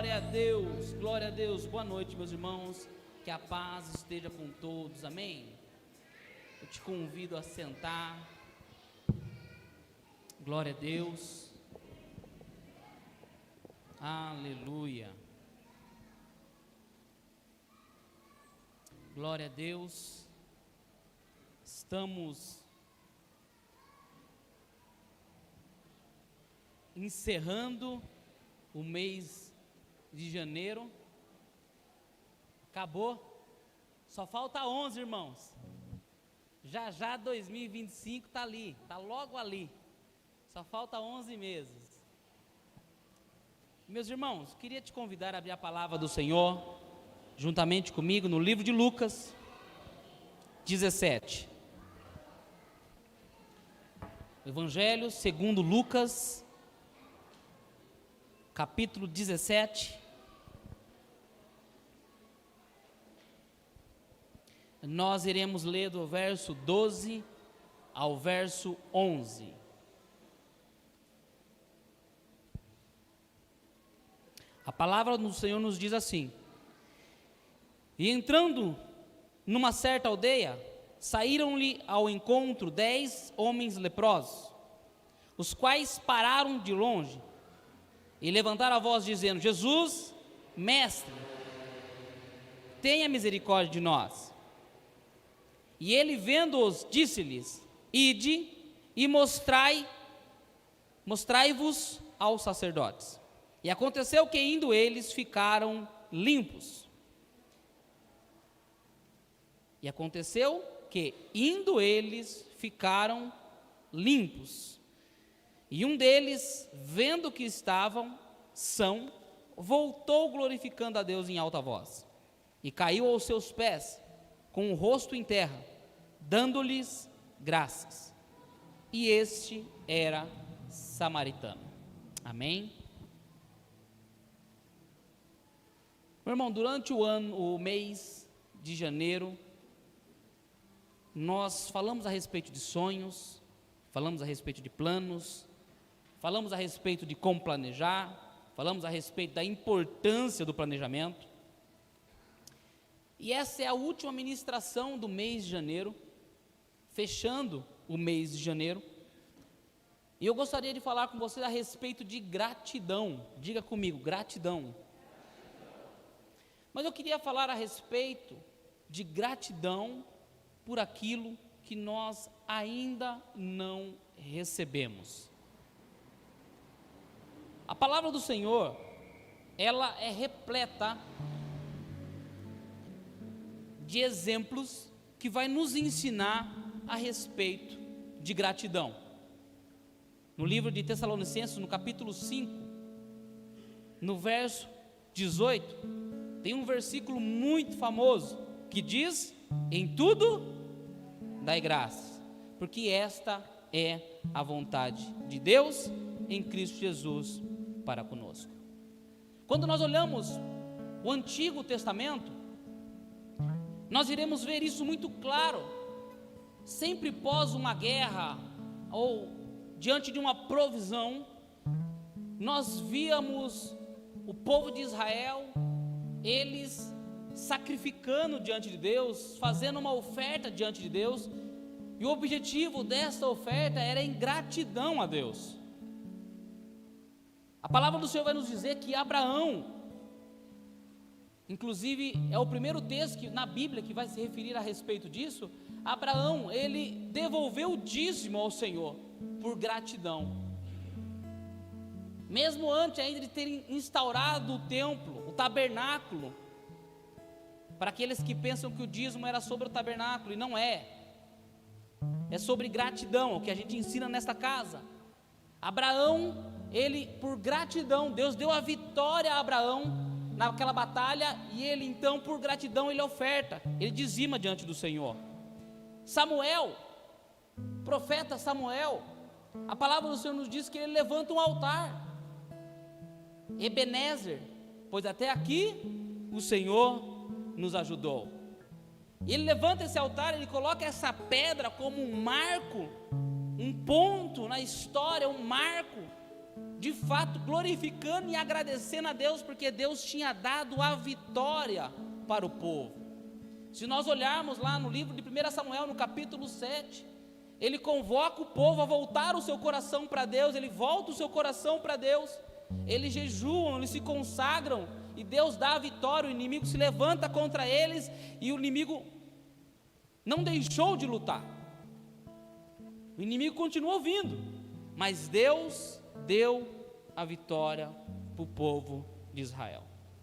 Glória a Deus, glória a Deus. Boa noite, meus irmãos, que a paz esteja com todos, amém? Eu te convido a sentar. Glória a Deus, aleluia, glória a Deus. Estamos encerrando o mês de janeiro. Acabou, só falta 11, irmãos. Já 2025 está ali, está logo ali. Só falta 11 meses. Meus irmãos, queria te convidar a abrir a palavra do Senhor juntamente comigo no livro de Lucas 17. Evangelho segundo Lucas, capítulo 17. Nós iremos ler do verso 12 ao verso 11. A palavra do Senhor nos diz assim: E entrando numa certa aldeia, saíram-lhe ao encontro 10 homens leprosos, os quais pararam de longe e levantaram a voz dizendo: Jesus, mestre, tenha misericórdia de nós. E ele, vendo-os, disse-lhes: Ide e mostrai-vos aos sacerdotes. E aconteceu que, indo eles, ficaram limpos. E aconteceu que, indo eles, ficaram limpos. E um deles, vendo que estavam são, voltou glorificando a Deus em alta voz, e caiu aos seus pés, com o rosto em terra, dando-lhes graças. E este era samaritano. Amém? Meu irmão, durante o mês de janeiro, nós falamos a respeito de sonhos, falamos a respeito de planos, falamos a respeito de como planejar, falamos a respeito da importância do planejamento. E essa é a última ministração do mês de janeiro, fechando o mês de janeiro. E eu gostaria de falar com você a respeito de gratidão. Diga comigo, gratidão. Mas eu queria falar a respeito de gratidão por aquilo que nós ainda não recebemos. A palavra do Senhor, ela é repleta de exemplos que vai nos ensinar a respeito de gratidão. No livro de Tessalonicenses, no capítulo 5, no verso 18, tem um versículo muito famoso que diz: em tudo dai graças, porque esta é a vontade de Deus em Cristo Jesus para conosco. Quando nós olhamos o Antigo Testamento, nós iremos ver isso muito claro. Sempre pós uma guerra ou diante de uma provisão, nós víamos o povo de Israel, eles sacrificando diante de Deus, fazendo uma oferta diante de Deus, e o objetivo dessa oferta era em gratidão a Deus. A palavra do Senhor vai nos dizer que Abraão, inclusive é o primeiro texto na Bíblia que vai se referir a respeito disso. Abraão, ele devolveu o dízimo ao Senhor por gratidão, mesmo antes ainda de terem instaurado o templo, o tabernáculo. Para aqueles que pensam que o dízimo era sobre o tabernáculo, e não é. É sobre gratidão, o que a gente ensina nesta casa. Abraão, ele, por gratidão, Deus deu a vitória a Abraão naquela batalha, e ele então, por gratidão, ele oferta, ele dizima diante do Senhor. Samuel, profeta Samuel, a palavra do Senhor nos diz que ele levanta um altar, Ebenezer, pois até aqui o Senhor nos ajudou. E ele levanta esse altar, ele coloca essa pedra como um marco, um ponto na história, um marco de fato glorificando e agradecendo a Deus, porque Deus tinha dado a vitória para o povo. Se nós olharmos lá no livro de 1 Samuel, no capítulo 7, ele convoca o povo a voltar o seu coração para Deus, ele volta o seu coração para Deus, eles jejuam, eles se consagram, e Deus dá a vitória, o inimigo se levanta contra eles, e o inimigo não deixou de lutar, o inimigo continuou vindo, mas Deus deu a vitória para o povo de Israel.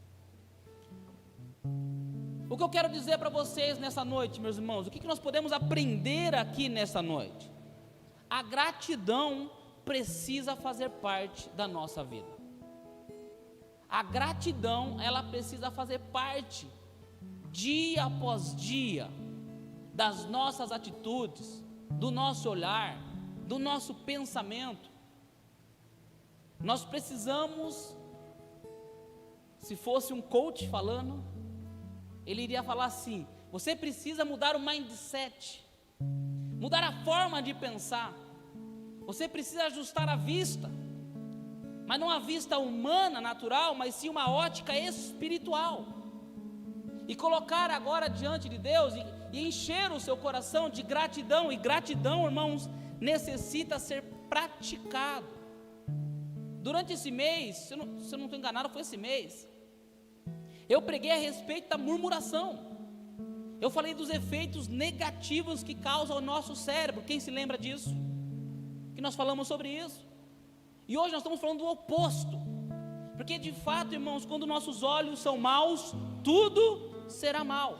O que eu quero dizer para vocês nessa noite, meus irmãos, o que nós podemos aprender aqui nessa noite? A gratidão precisa fazer parte da nossa vida. A gratidão, ela precisa fazer parte, dia após dia, das nossas atitudes, do nosso olhar, do nosso pensamento. Nós precisamos, se fosse um coach falando, ele iria falar assim: você precisa mudar o mindset, mudar a forma de pensar, você precisa ajustar a vista, mas não a vista humana, natural, mas sim uma ótica espiritual, e colocar agora diante de Deus, e encher o seu coração de gratidão, e gratidão, irmãos, necessita ser praticado. Durante esse mês, se eu não estou enganado, foi esse mês, eu preguei a respeito da murmuração, eu falei dos efeitos negativos que causa ao nosso cérebro. Quem se lembra disso? Que nós falamos sobre isso, e hoje nós estamos falando do oposto, porque de fato, irmãos, quando nossos olhos são maus, tudo será mal.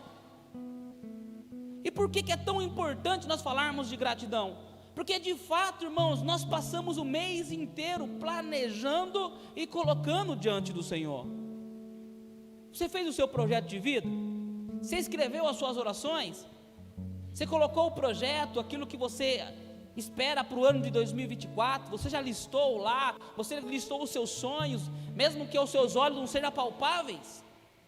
E por que é tão importante nós falarmos de gratidão? Porque de fato, irmãos, nós passamos o mês inteiro planejando e colocando diante do Senhor. Você fez o seu projeto de vida? Você escreveu as suas orações? Você colocou o projeto, aquilo que você espera para o ano de 2024? Você já listou lá? Você listou os seus sonhos, mesmo que aos seus olhos não sejam palpáveis?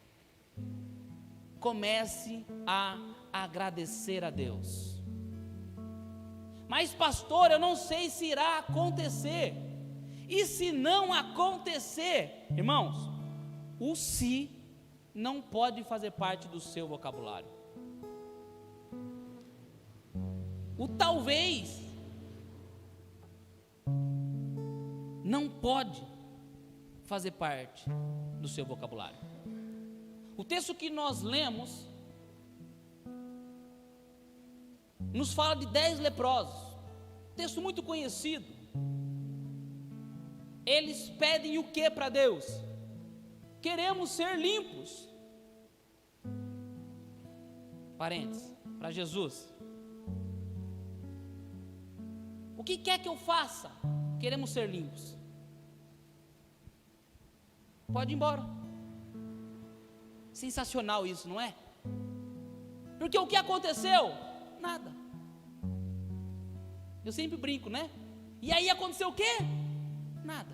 Comece a agradecer a Deus. Mas pastor, eu não sei se irá acontecer. E se não acontecer, irmãos, o se não pode fazer parte do seu vocabulário. O talvez não pode fazer parte do seu vocabulário. O texto que nós lemos nos fala de 10 leprosos, texto muito conhecido. Eles pedem o que para Deus? Queremos ser limpos. Parênteses, para Jesus: o que quer que eu faça? Queremos ser limpos. Pode ir embora. Sensacional isso, não é? Porque o que aconteceu? Nada. Eu sempre brinco, né? E aí aconteceu o quê? Nada.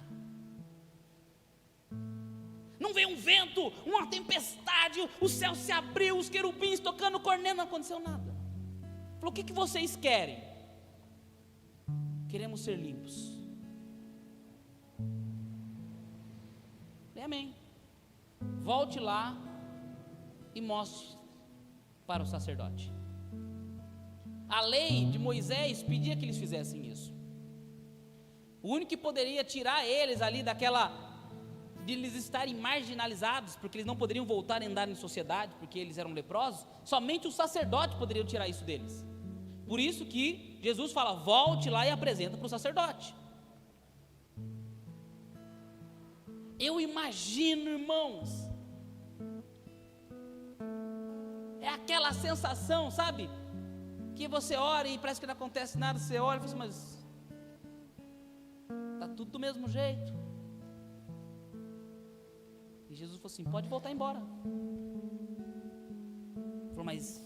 Não veio um vento, uma tempestade, o céu se abriu, os querubins tocando corneta, não aconteceu nada. Falou: o que vocês querem? Queremos ser limpos. Amém. Volte lá e mostre para o sacerdote. A lei de Moisés pedia que eles fizessem isso. O único que poderia tirar eles ali de eles estarem marginalizados, porque eles não poderiam voltar a andar em sociedade, porque eles eram leprosos, somente o sacerdote poderia tirar isso deles. Por isso que Jesus fala: volte lá e apresenta para o sacerdote. Eu imagino, irmãos, é aquela sensação, sabe, que você ora e parece que não acontece nada. Você olha e fala assim: mas está tudo do mesmo jeito. E Jesus falou assim: pode voltar embora. Ele falou: mas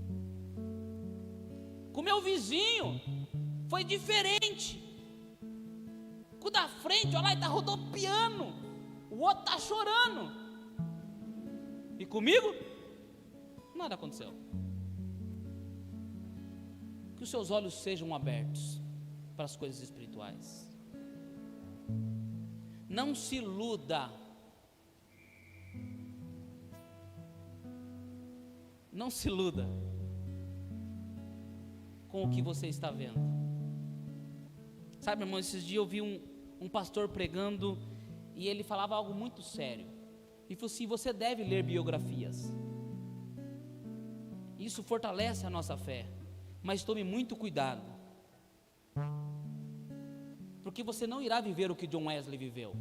com o meu vizinho foi diferente. Com o da frente, olha lá, ele está rodopiando, o outro está chorando, e comigo nada aconteceu. Que os seus olhos sejam abertos para as coisas espirituais. Não se iluda. Não se iluda com o que você está vendo. Sabe, irmão, esses dias eu vi um pastor pregando e ele falava algo muito sério. Ele falou assim: você deve ler biografias. Isso fortalece a nossa fé. Mas tome muito cuidado, porque você não irá viver o que John Wesley viveu.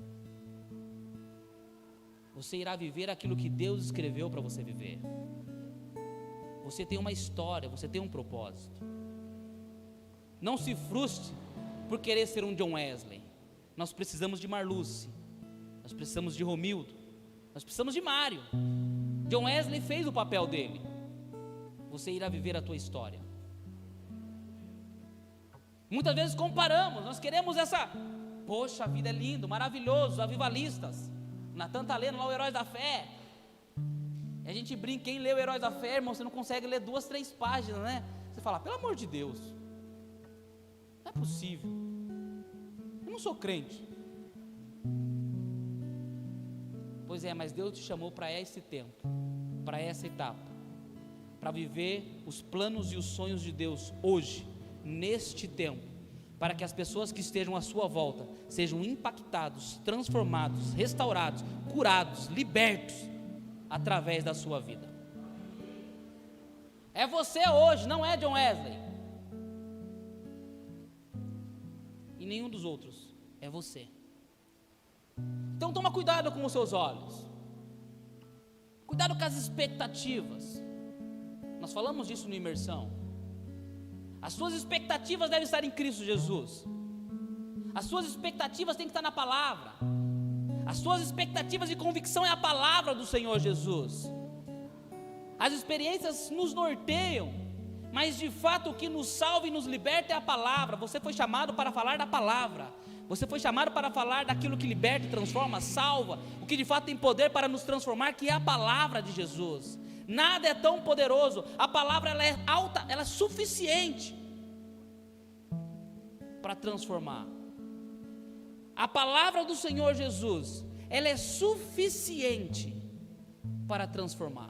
Você irá viver aquilo que Deus escreveu para você viver. Você tem uma história, você tem um propósito. Não se frustre por querer ser um John Wesley. Nós precisamos de Marluce, nós precisamos de Romildo, nós precisamos de Mário. John Wesley fez o papel dele. Você irá viver a tua história. Muitas vezes comparamos, nós queremos poxa, a vida é lindo, maravilhoso, os avivalistas. Natan está lendo lá o Heróis da Fé. E a gente brinca, quem lê o Heróis da Fé, irmão, você não consegue ler 2, 3 páginas, né? Você fala, pelo amor de Deus, não é possível, eu não sou crente. Pois é, mas Deus te chamou para esse tempo, para essa etapa, para viver os planos e os sonhos de Deus hoje, neste tempo, para que as pessoas que estejam à sua volta sejam impactados, transformados, restaurados, curados, libertos através da sua vida. É você hoje, não é John Wesley e nenhum dos outros, é você. Então toma cuidado com os seus olhos, cuidado com as expectativas. Nós falamos disso no Imersão. As suas expectativas devem estar em Cristo Jesus. As suas expectativas têm que estar na palavra. As suas expectativas de convicção é a palavra do Senhor Jesus. As experiências nos norteiam, mas de fato o que nos salva e nos liberta é a palavra. Você foi chamado para falar da palavra. Você foi chamado para falar daquilo que liberta, transforma, salva, o que de fato tem poder para nos transformar, que é a palavra de Jesus. Nada é tão poderoso. A palavra ela é alta, ela é suficiente para transformar. A palavra do Senhor Jesus, ela é suficiente para transformar.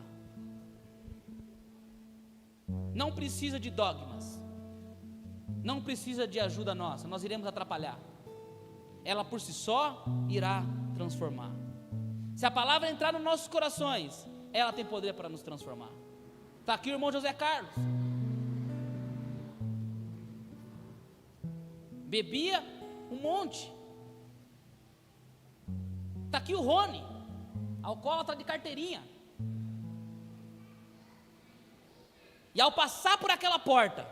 Não precisa de dogmas, não precisa de ajuda nossa, nós iremos atrapalhar. Ela por si só irá transformar. Se a palavra entrar nos nossos corações, ela tem poder para nos transformar. Está aqui o irmão José Carlos, bebia um monte. Está aqui o Rony, alcoólatra de carteirinha. E ao passar por aquela porta,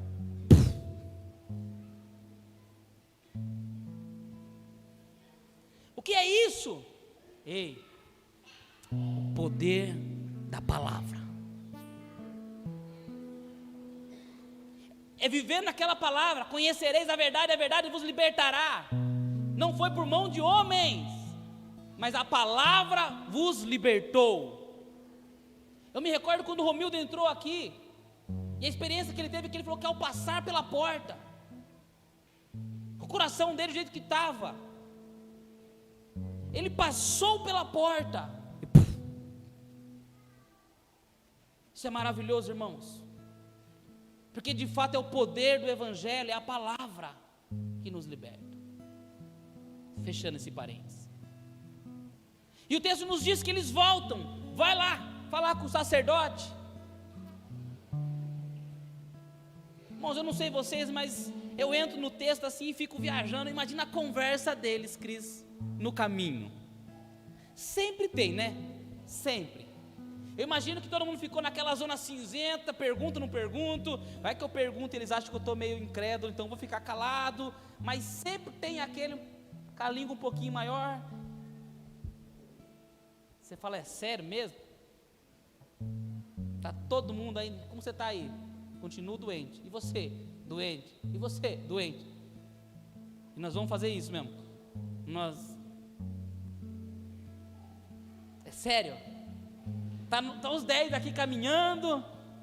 o que é isso? Ei, o poder da palavra. É viver naquela palavra. Conhecereis a verdade vos libertará. Não foi por mão de homens, mas a palavra vos libertou. Eu me recordo quando o Romildo entrou aqui, e a experiência que ele teve, que ele falou que ao passar pela porta, o coração dele do jeito que estava, ele passou pela porta, e puf, isso é maravilhoso, irmãos, porque de fato é o poder do Evangelho, é a palavra que nos liberta. Fechando esse parênteses, e o texto nos diz que eles voltam, vai lá falar com o sacerdote. Irmãos, eu não sei vocês, mas eu entro no texto assim e fico viajando. Imagina a conversa deles, Cris, no caminho. Sempre tem, né? Sempre. Eu imagino que todo mundo ficou naquela zona cinzenta, pergunto, não pergunto. Vai que eu pergunto e eles acham que eu estou meio incrédulo, então vou ficar calado. Mas sempre tem aquele com a língua um pouquinho maior. Você fala, é sério mesmo? Está todo mundo aí, como você está aí? Continuo doente, e você? Doente, e você? Doente. E nós vamos fazer isso mesmo. É sério. Tá os 10 aqui caminhando.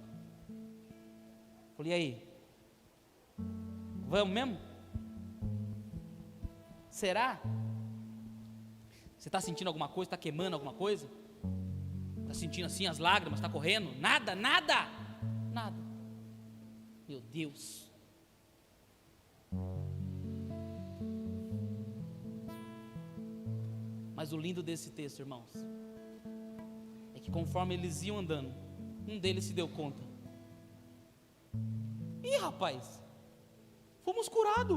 Falei, e aí? Vamos mesmo? Será? Você está sentindo alguma coisa? Está queimando alguma coisa? Está sentindo assim as lágrimas? Está correndo? Nada, nada, nada. Meu Deus. Mas o lindo desse texto, irmãos, é que conforme eles iam andando, um deles se deu conta. Ih, rapaz, fomos curados.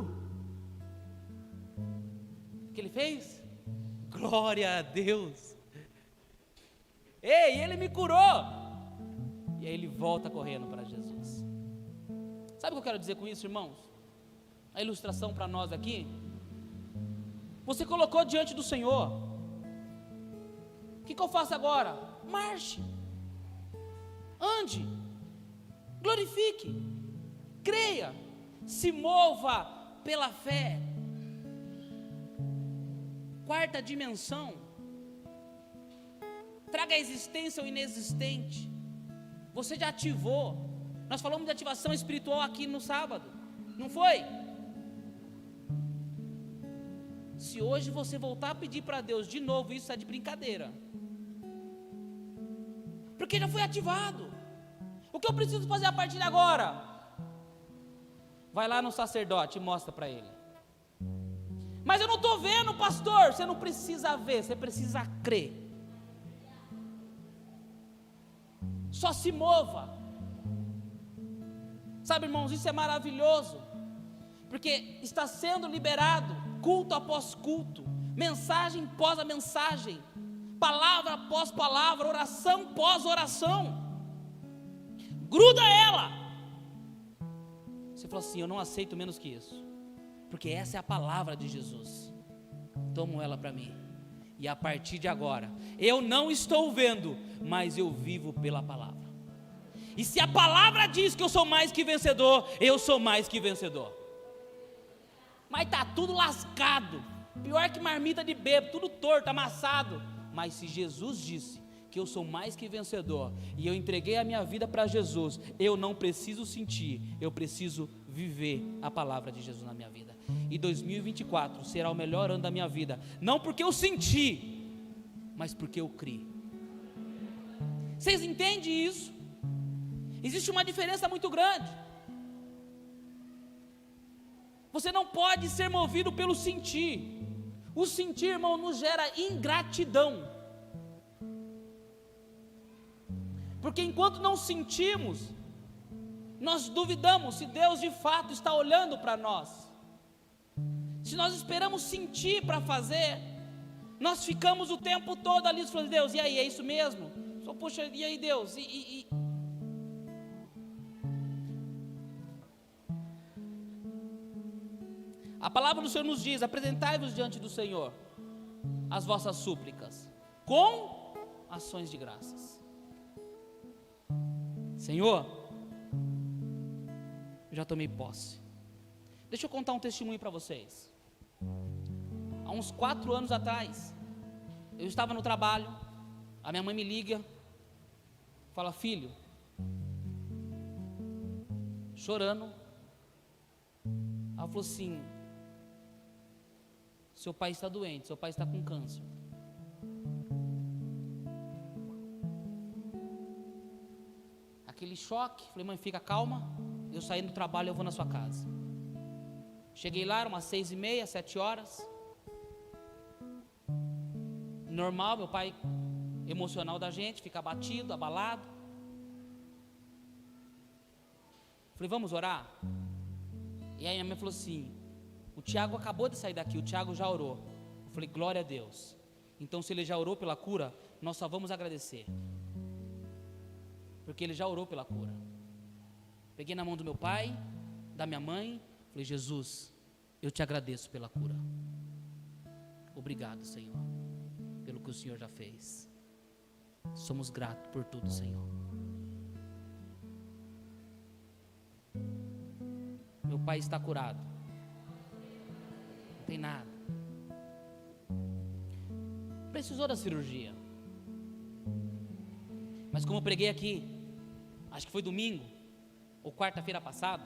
O que ele fez? Glória a Deus. Ei, ele me curou. E aí ele volta correndo para Jesus. Sabe o que eu quero dizer com isso, irmãos? A ilustração para nós aqui. Você colocou diante do Senhor. O que eu faço agora? Marche, ande, glorifique, creia, se mova pela fé. Quarta dimensão, traga à existência o inexistente. Você já ativou. Nós falamos de ativação espiritual aqui no sábado, não foi? Se hoje você voltar a pedir para Deus de novo, isso é de brincadeira, porque já foi ativado. O que eu preciso fazer a partir de agora? Vai lá no sacerdote e mostra para ele. Mas eu não estou vendo, pastor. Você não precisa ver, você precisa crer. Só se mova. Sabe, irmãos, isso é maravilhoso, porque está sendo liberado culto após culto, mensagem após a mensagem, palavra após palavra, oração após oração. Gruda ela. Você falou assim: eu não aceito menos que isso, porque essa é a palavra de Jesus. Tomo ela para mim. E a partir de agora, eu não estou vendo, mas eu vivo pela palavra. E se a palavra diz que eu sou mais que vencedor, eu sou mais que vencedor. Mas está tudo lascado, pior que marmita de bêbado, tudo torto, amassado. Mas se Jesus disse que eu sou mais que vencedor, e eu entreguei a minha vida para Jesus, eu não preciso sentir, eu preciso viver a palavra de Jesus na minha vida. E 2024 será o melhor ano da minha vida, não porque eu senti, mas porque eu criei. Vocês entendem isso? Existe uma diferença muito grande. Você não pode ser movido pelo sentir. O sentir, irmão, nos gera ingratidão. Porque enquanto não sentimos, nós duvidamos se Deus de fato está olhando para nós. Se nós esperamos sentir para fazer, nós ficamos o tempo todo ali falando: Deus, e aí, é isso mesmo? Só, poxa, e aí, Deus? A palavra do Senhor nos diz: apresentai-vos diante do Senhor as vossas súplicas com ações de graças. Senhor, eu já tomei posse. Deixa eu contar um testemunho para vocês. Há uns 4 anos atrás, eu estava no trabalho, a minha mãe me liga, fala: filho, chorando. Ela falou assim: seu pai está doente, seu pai está com câncer. Aquele choque. Falei: mãe, fica calma, eu saí do trabalho, eu vou na sua casa. Cheguei lá, eram umas 6h30, 7 horas. Normal, meu pai, emocional da gente, fica abatido, abalado. Falei: vamos orar? E aí minha mãe falou assim: o Tiago acabou de sair daqui, o Tiago já orou. Eu falei: glória a Deus. Então, se ele já orou pela cura, nós só vamos agradecer, porque ele já orou pela cura. Peguei na mão do meu pai, da minha mãe, falei: Jesus, eu te agradeço pela cura. Obrigado, Senhor, pelo que o Senhor já fez. Somos gratos por tudo, Senhor. Meu pai está curado. Não tem nada. Precisou da cirurgia. Mas como eu preguei aqui, acho que foi domingo, ou quarta-feira passada,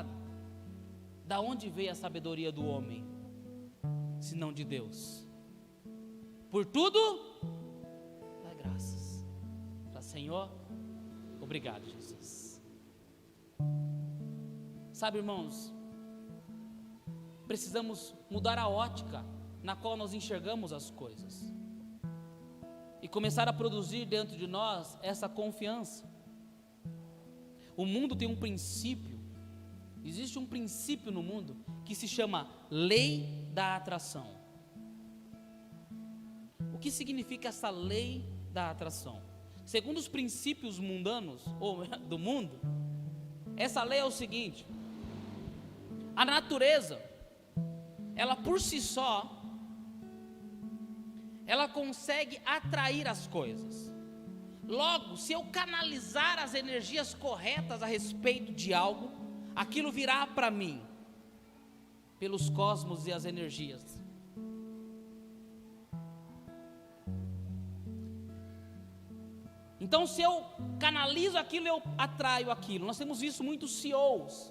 da onde veio a sabedoria do homem, se não de Deus? Por tudo, dá graças. Fala, Senhor, obrigado, Jesus. Sabe, irmãos, precisamos mudar a ótica na qual nós enxergamos as coisas e começar a produzir dentro de nós essa confiança. O mundo tem um princípio, existe um princípio no mundo que se chama lei da atração. O que significa essa lei da atração? Segundo os princípios mundanos, ou do mundo, essa lei é o seguinte: a natureza, ela por si só, ela consegue atrair as coisas. Logo, se eu canalizar as energias corretas a respeito de algo, aquilo virá para mim, pelos cosmos e as energias. Então, se eu canalizo aquilo, eu atraio aquilo. Nós temos visto muitos CEOs,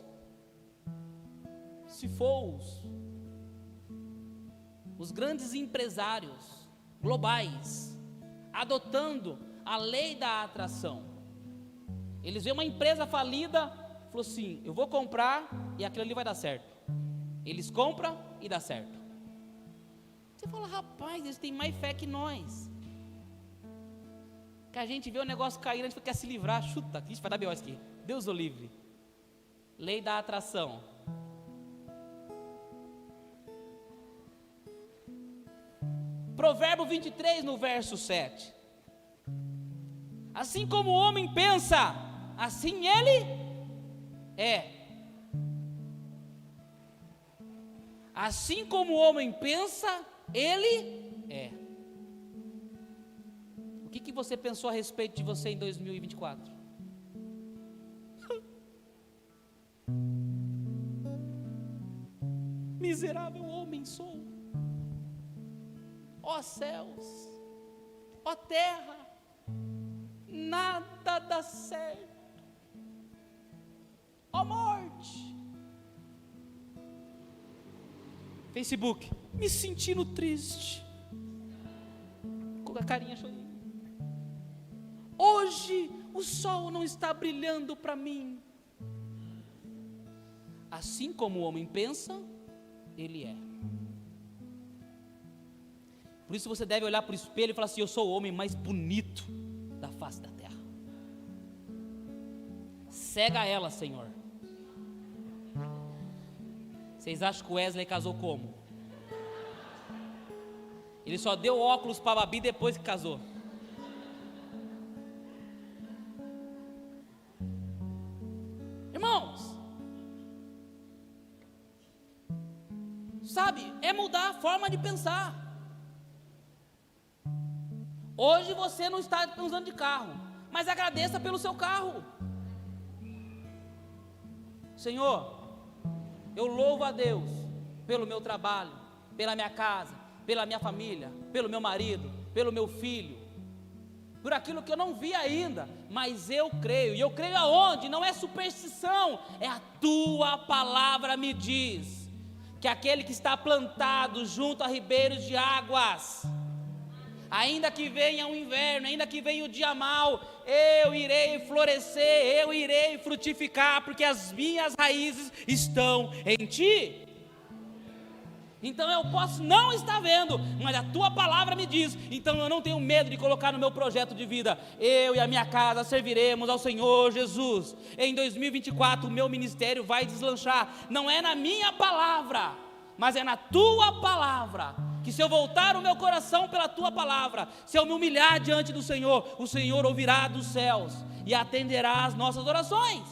os grandes empresários globais, adotando a lei da atração. Eles veem uma empresa falida, falou assim: eu vou comprar e aquilo ali vai dar certo. Eles compram e dá certo. Você fala, rapaz, eles têm mais fé que nós. Que a gente vê o negócio cair, a gente quer se livrar, chuta, isso vai dar B.O. aqui. Deus o livre. Lei da atração. Provérbio 23, no verso 7. Assim como o homem pensa, assim ele é. Assim como o homem pensa, ele é. O que você pensou a respeito de você em 2024? Miserável homem sou. Ó céus, ó terra, nada dá certo. Ó morte. Facebook, me sentindo triste, com a carinha chorando. Hoje o sol não está brilhando para mim. Assim como o homem pensa, ele é. Por isso você deve olhar para o espelho e falar assim: eu sou o homem mais bonito da face da terra. Cega ela, Senhor. Vocês acham que o Wesley casou como? Ele só deu óculos para a Babi depois que casou. Irmãos, sabe, é mudar a forma de pensar. Hoje você não está usando de carro, mas agradeça pelo seu carro. Senhor, eu louvo a Deus pelo meu trabalho, pela minha casa, pela minha família, pelo meu marido, pelo meu filho, por aquilo que eu não vi ainda, mas eu creio. E eu creio aonde? Não é superstição, é a tua palavra me diz que aquele que está plantado junto a ribeiros de águas, ainda que venha o inverno, ainda que venha o dia mau, eu irei florescer, eu irei frutificar, porque as minhas raízes estão em ti. Então eu posso não estar vendo, mas a tua palavra me diz. Então eu não tenho medo de colocar no meu projeto de vida: eu e a minha casa serviremos ao Senhor Jesus. Em 2024 o meu ministério vai deslanchar. Não é na minha palavra, mas é na tua palavra. Que se eu voltar o meu coração pela tua palavra, se eu me humilhar diante do Senhor, o Senhor ouvirá dos céus e atenderá às nossas orações.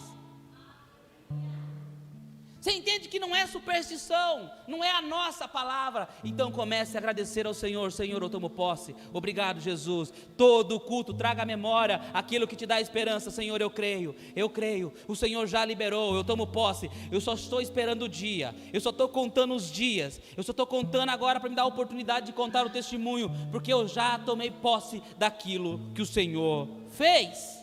Você entende que não é superstição, não é a nossa palavra? Então comece a agradecer ao Senhor. Senhor, eu tomo posse. Obrigado, Jesus. Todo culto traga à memória aquilo que te dá esperança. Senhor, eu creio. O Senhor já liberou, eu tomo posse. Eu só estou esperando o dia, eu só estou contando os dias, eu só estou contando agora para me dar a oportunidade de contar o testemunho, porque eu já tomei posse daquilo que o Senhor fez.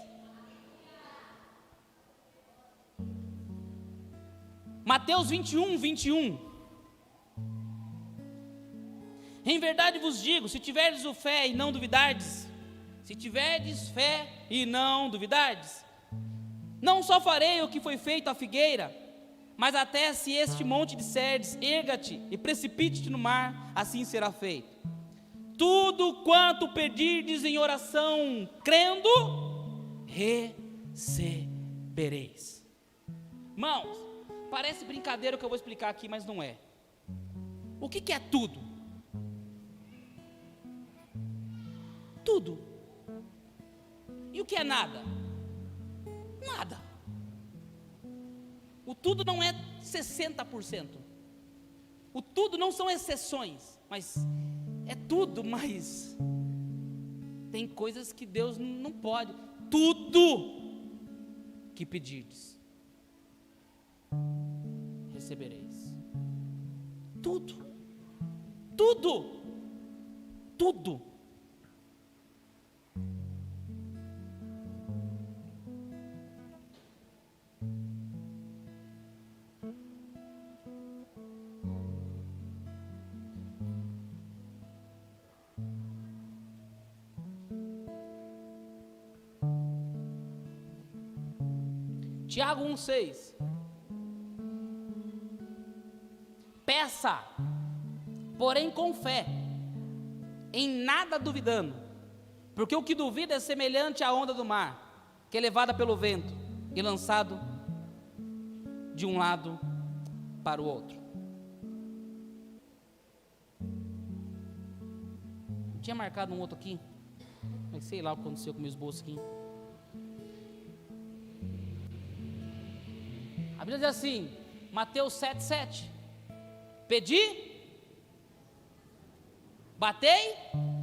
Mateus 21, 21. Em verdade vos digo, se tiverdes o fé e não duvidardes, se tiverdes fé e não duvidardes, não só farei o que foi feito à figueira, mas até se este monte disserdes, erga-te e precipite-te no mar, assim será feito. Tudo quanto pedirdes em oração, crendo, recebereis. Irmãos, parece brincadeira o que eu vou explicar aqui, mas não é. O que é tudo? Tudo. E o que é nada? Nada. O tudo não é 60%. O tudo não são exceções, mas é tudo, mas tem coisas que Deus não pode. Tudo que pedirdes, recebereis. Tudo. Tudo. Tudo. Tiago 1,6. Peça, porém com fé, em nada duvidando, porque o que duvida é semelhante à onda do mar, que é levada pelo vento e lançado de um lado para o outro. Tinha marcado um outro aqui, mas sei lá o que aconteceu com meus bolsos aqui. A Bíblia diz assim, Mateus 7,7: pedi, batei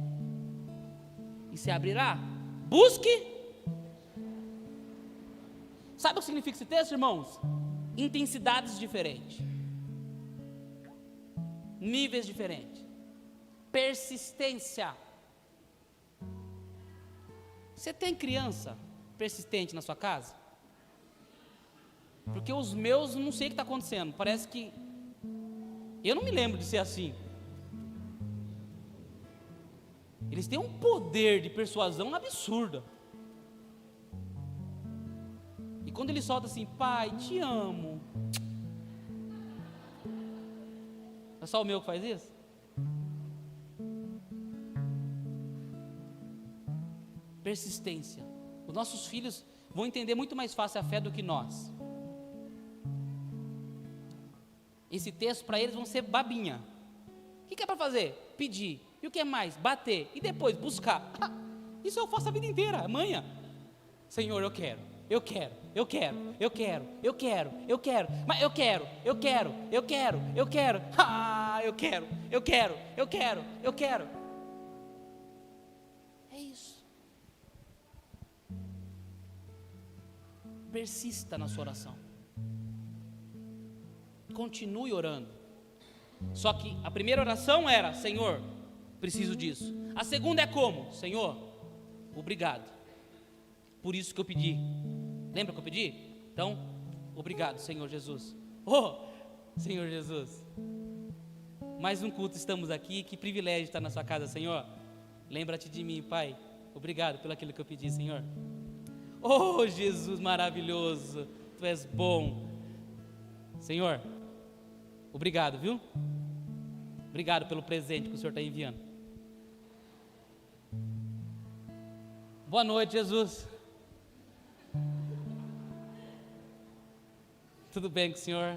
e se abrirá, busque. Sabe o que significa esse texto, irmãos? Intensidades diferentes, níveis diferentes, persistência. Você tem criança persistente na sua casa? Porque os meus, não sei o que está acontecendo. Parece que eu não me lembro de ser assim. Eles têm um poder de persuasão absurdo. E quando ele solta assim, pai, te amo. É só o meu que faz isso? Persistência. Os nossos filhos vão entender muito mais fácil a fé do que nós. Esse texto para eles vão ser babinha. O que é para fazer? Pedir. E o que é mais? Bater. E depois buscar. Isso eu faço a vida inteira, amanhã. Senhor, eu quero. Mas eu quero. É isso. Persista na sua oração. Continue orando. Só que a primeira oração era: Senhor, preciso disso. A segunda é como? Senhor, obrigado por isso que eu pedi. Lembra que eu pedi? Então, obrigado, Senhor Jesus. Oh, Senhor Jesus, mais um culto, estamos aqui. Que privilégio estar na sua casa, Senhor. Lembra-te de mim, Pai. Obrigado pelo aquilo que eu pedi, Senhor. Oh, Jesus maravilhoso, Tu és bom. Senhor, obrigado, viu? Obrigado pelo presente que o Senhor está enviando. Boa noite, Jesus. Tudo bem com o Senhor?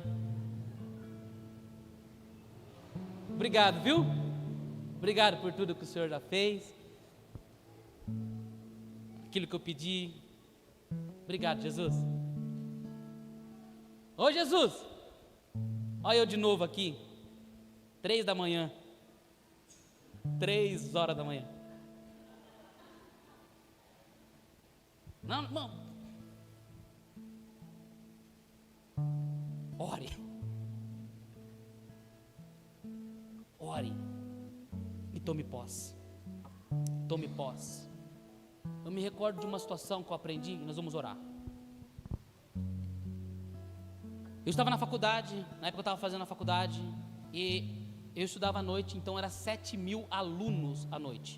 Obrigado, viu? Obrigado por tudo que o Senhor já fez. Aquilo que eu pedi. Obrigado, Jesus. Ô, Jesus, olha eu de novo aqui, 3 da manhã, 3 horas da manhã. Não, irmão, ore e tome posse. Eu me recordo de uma situação que eu aprendi, e nós vamos orar. Eu estava na faculdade, na época eu estava fazendo a faculdade, e eu estudava à noite, então era 7.000 alunos à noite.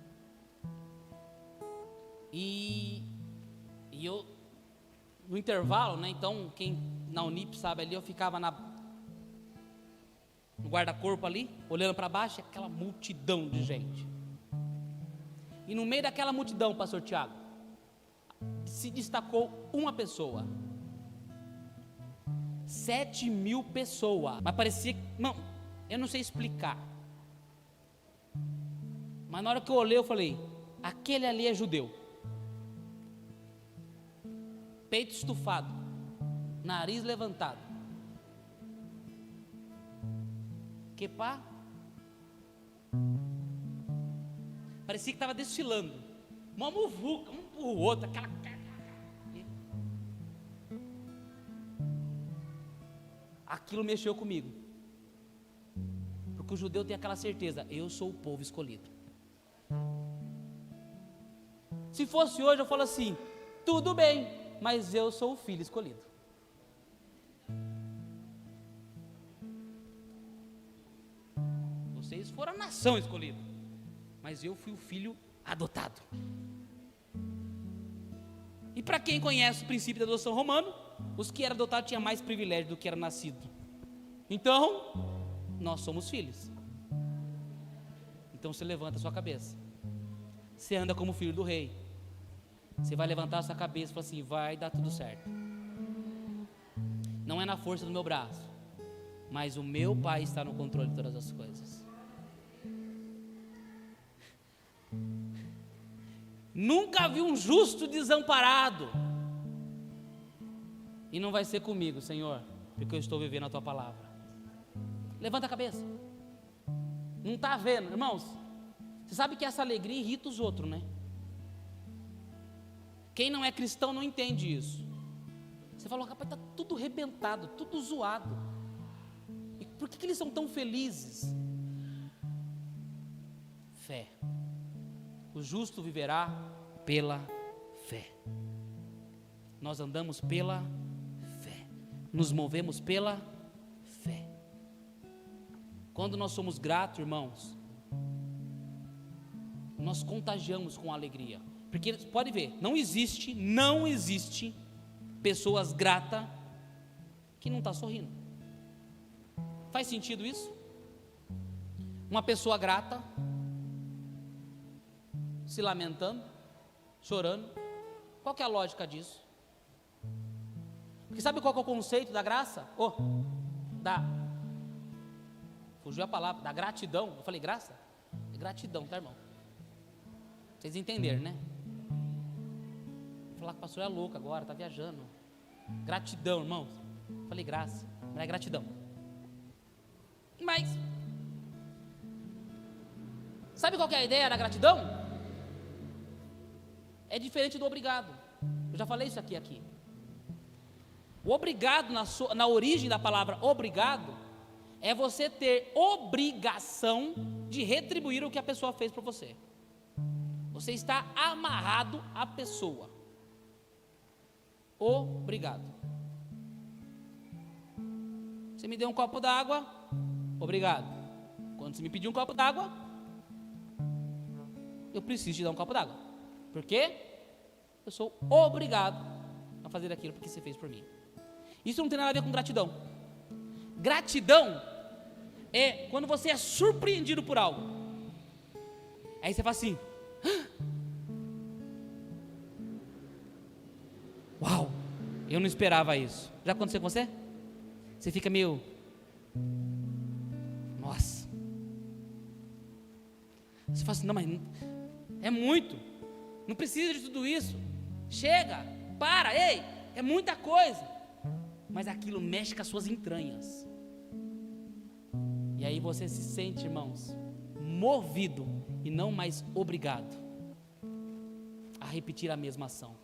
E eu, no intervalo, né? Então, quem na Unip sabe ali, eu ficava no guarda-corpo ali, olhando para baixo, aquela multidão de gente. E no meio daquela multidão, pastor Tiago, se destacou uma pessoa. 7.000 pessoas. Mas parecia, não, eu não sei explicar. Mas na hora que eu olhei, eu falei, aquele ali é judeu. Peito estufado, nariz levantado. Que pá? Parecia que estava desfilando. Uma muvuca, um pro outro, aquela. Aquilo mexeu comigo. Porque o judeu tem aquela certeza, eu sou o povo escolhido. Se fosse hoje, eu falo assim, tudo bem, mas eu sou o filho escolhido. Vocês foram a nação escolhida, mas eu fui o filho adotado. E para quem conhece o princípio da adoção romano, os que eram adotados tinham mais privilégio do que era nascido. Então, nós somos filhos. Então você levanta a sua cabeça. Você anda como filho do rei. Você vai levantar a sua cabeça e falar assim, vai dar tudo certo. Não é na força do meu braço, mas o meu Pai está no controle de todas as coisas. Nunca vi um justo desamparado. E não vai ser comigo, Senhor, porque eu estou vivendo a Tua palavra. Levanta a cabeça. Não está vendo, irmãos? Você sabe que essa alegria irrita os outros, né? Quem não é cristão não entende isso. Você falou, rapaz, está tudo arrebentado, tudo zoado. E por que eles são tão felizes? Fé. O justo viverá pela fé. Nós andamos pela fé. Nos movemos pela fé. Quando nós somos gratos, irmãos, nós contagiamos com alegria. Porque, pode ver, não existe pessoas gratas que não estão sorrindo. Faz sentido isso? Uma pessoa grata, se lamentando, chorando. Qual que é a lógica disso? Porque sabe qual que é o conceito da graça? Fugiu a palavra, da gratidão. Eu falei graça? É gratidão, tá, irmão? Vocês entenderam, né? Vou falar que o pastor é louco agora, tá viajando. Gratidão, irmãos. Eu falei graça, mas é gratidão. Mas sabe qual que é a ideia da gratidão? É diferente do obrigado. Eu já falei isso aqui. O obrigado, na origem da palavra obrigado, é você ter obrigação de retribuir o que a pessoa fez para você. Você está amarrado à pessoa. Obrigado. Você me deu um copo d'água, obrigado. Quando você me pediu um copo d'água, eu preciso te dar um copo d'água. Por quê? Eu sou obrigado a fazer aquilo porque você fez por mim. Isso não tem nada a ver com gratidão. Gratidão é quando você é surpreendido por algo. Aí você fala assim, uau, eu não esperava isso. Já aconteceu com você? Você fica meio, nossa. Você fala assim, não, mas é muito. Não precisa de tudo isso. Chega, para, ei, é muita coisa. Mas aquilo mexe com as suas entranhas. E aí você se sente, irmãos, movido e não mais obrigado a repetir a mesma ação.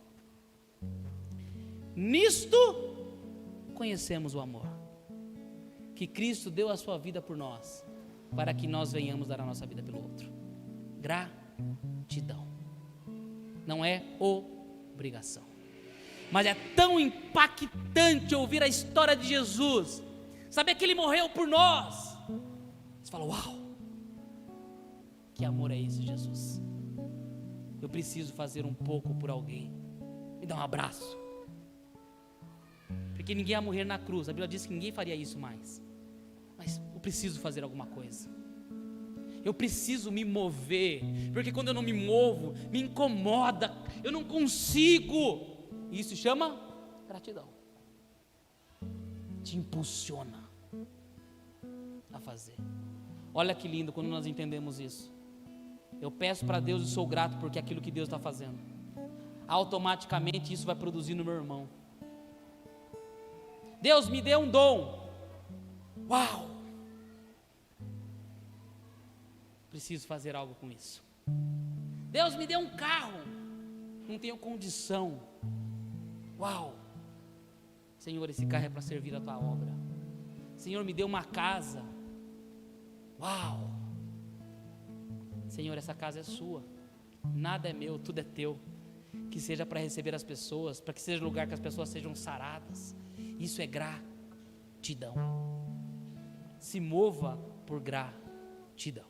Nisto conhecemos o amor, que Cristo deu a sua vida por nós, para que nós venhamos dar a nossa vida pelo outro. Gratidão. Não é obrigação. Mas é tão impactante ouvir a história de Jesus, saber que Ele morreu por nós, Você fala: uau, que amor é esse, Jesus? Eu preciso fazer um pouco por alguém. Me dá um abraço. Porque ninguém ia morrer na cruz. A Bíblia diz que ninguém faria isso mais. Mas eu preciso fazer alguma coisa. Eu preciso me mover. Porque quando eu não me movo, me incomoda. Eu não consigo. Isso se chama gratidão. Te impulsiona a fazer. Olha que lindo quando nós entendemos isso. Eu peço para Deus e sou grato porque aquilo que Deus está fazendo, automaticamente isso vai produzir no meu irmão. Deus me deu um dom. Uau! Preciso fazer algo com isso. Deus me deu um carro. Não tenho condição. Uau! Senhor, esse carro é para servir a tua obra. Senhor, me deu uma casa. Uau! Senhor, essa casa é sua. Nada é meu, tudo é teu. Que seja para receber as pessoas, para que seja lugar que as pessoas sejam saradas. Isso é gratidão. Se mova por gratidão.